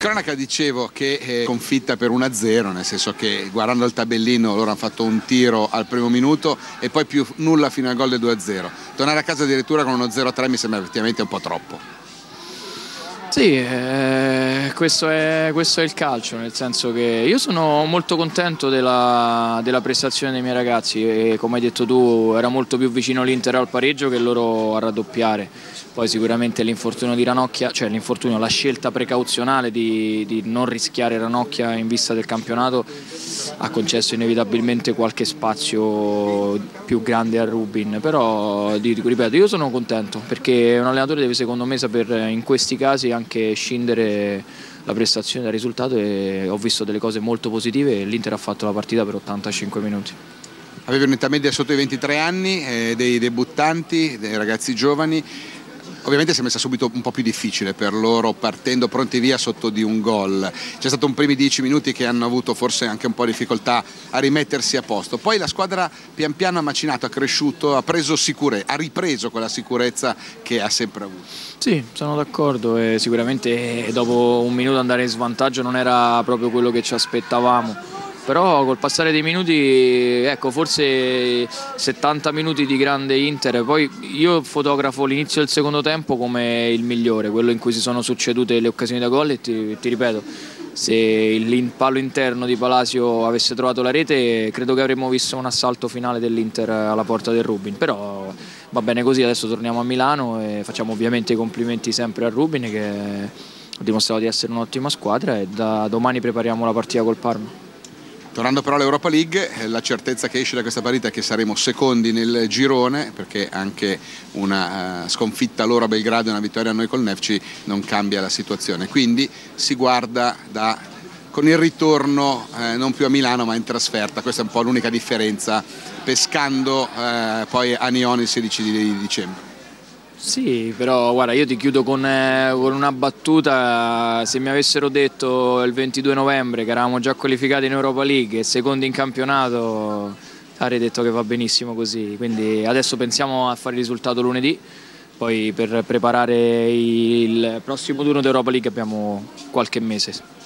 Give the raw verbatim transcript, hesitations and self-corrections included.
cronaca dicevo che è sconfitta per uno a zero, nel senso che guardando il tabellino loro hanno fatto un tiro al primo minuto e poi più nulla fino al gol del due a zero. Tornare a casa addirittura con uno zero a tre mi sembra effettivamente un po' troppo. Sì, eh, questo, è, questo è il calcio, nel senso che io sono molto contento della, della prestazione dei miei ragazzi e come hai detto tu era molto più vicino l'Inter al pareggio che loro a raddoppiare. Poi sicuramente l'infortunio di Ranocchia, cioè l'infortunio, la scelta precauzionale di, di non rischiare Ranocchia in vista del campionato ha concesso inevitabilmente qualche spazio più grande a Rubin, però dico, ripeto, io sono contento perché un allenatore deve secondo me saper in questi casi anche scindere la prestazione dal risultato e ho visto delle cose molto positive e l'Inter ha fatto la partita per ottantacinque minuti. Avevi un'età media sotto i ventitré anni, eh, dei debuttanti, dei ragazzi giovani. Ovviamente si è messa subito un po' più difficile per loro partendo pronti via sotto di un gol. C'è stato un primi dieci minuti che hanno avuto forse anche un po' di difficoltà a rimettersi a posto. Poi la squadra pian piano ha macinato, ha cresciuto, ha preso sicurezza, ha ripreso quella sicurezza che ha sempre avuto. Sì, sono d'accordo e sicuramente dopo un minuto andare in svantaggio non era proprio quello che ci aspettavamo. Però col passare dei minuti, ecco, forse settanta minuti di grande Inter, poi io fotografo l'inizio del secondo tempo come il migliore, quello in cui si sono succedute le occasioni da gol e ti, ti ripeto, se il palo interno di Palacio avesse trovato la rete credo che avremmo visto un assalto finale dell'Inter alla porta del Rubin, però va bene così, adesso torniamo a Milano e facciamo ovviamente i complimenti sempre a Rubin che ha dimostrato di essere un'ottima squadra e da domani prepariamo la partita col Parma. Tornando però all'Europa League, la certezza che esce da questa partita è che saremo secondi nel girone, perché anche una uh, sconfitta loro a Belgrado e una vittoria a noi col Nefci non cambia la situazione. Quindi si guarda da, con il ritorno eh, non più a Milano ma in trasferta, questa è un po' l'unica differenza, pescando eh, poi a Nione il sedici di dicembre. Sì, però guarda, io ti chiudo con, eh, con una battuta. Se mi avessero detto il ventidue novembre che eravamo già qualificati in Europa League e secondi in campionato avrei detto che va benissimo così, quindi adesso pensiamo a fare il risultato lunedì, poi per preparare il prossimo turno d'Europa League abbiamo qualche mese.